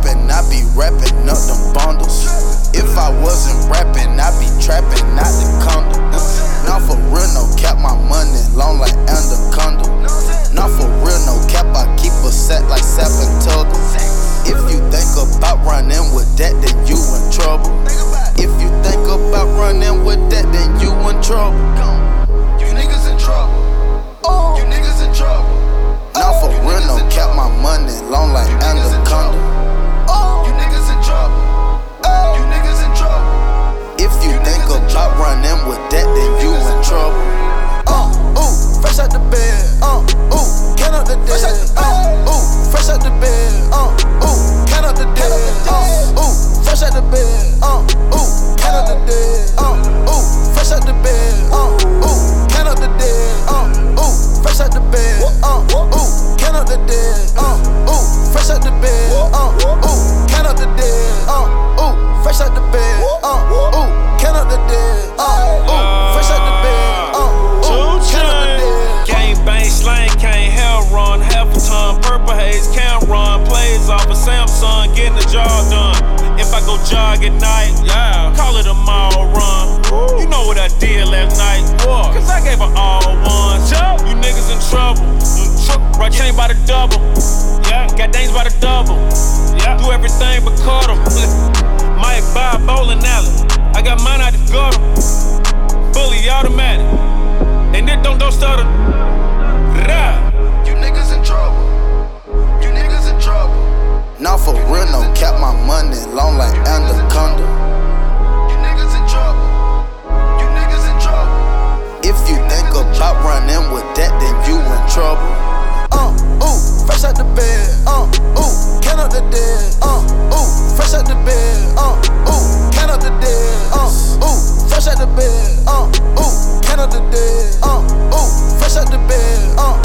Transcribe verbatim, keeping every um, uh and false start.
rapping, I be rapping up them bundles. If I wasn't rapping, I be trapping out the condo. Now for real, no cap, my money long like anaconda. Now for real, no cap, I keep a set like Sapantugga. If you think about running with that, then you in trouble. If you think about running with that, then you in trouble. You niggas in trouble. You niggas in trouble. Now for real, no cap, my money long like anaconda. You niggas in trouble. You niggas in trouble. If you think about running with that, then you in trouble. Uh, ooh, fresh out the bed. Uh, ooh, count up the dead. Uh, ooh, fresh out the bed. Uh, ooh, count up the dead. Uh, ooh, fresh out the bed. Uh, ooh, count up the dead. Uh, ooh, fresh out the bed. Uh, ooh, count up the dead. Uh, ooh, fresh out the bed. Uh, ooh, count up the dead. Uh, ooh, fresh out the bed. Uh, ooh, count up the dead. Uh, ooh, fresh out the bed. Uh, ooh, count up the dead. Uh, ooh, fresh out the bed. Uh, ooh, count up the dead. Gang bang slang, can't hell run. Half a ton, purple haze, can't run. Plays off a Samsung, getting the job done. If I go jog at night, yeah, call it a mall run. You know what I did last night, cause I gave her all ones. You niggas in trouble. Right chain by the double. Yeah, got dames by the double. Yeah, do everything but cut 'em. Might buy a bowling alley. I got mine out the gutter. Fully automatic. And it don't don't stutter. Rah. You niggas in trouble. You niggas in trouble. Now for real, no cap, my money long like anaconda. You niggas in trouble. You niggas in trouble. If you think about running with that, then you in trouble. Uh, ooh, fresh out the bed. Uh, ooh, count up the dead. Uh, ooh, fresh out the bed. Uh, ooh, count up the dead. Uh, ooh, fresh out the bed. Uh, ooh, count up the dead. Uh, ooh, fresh out the bed. Uh,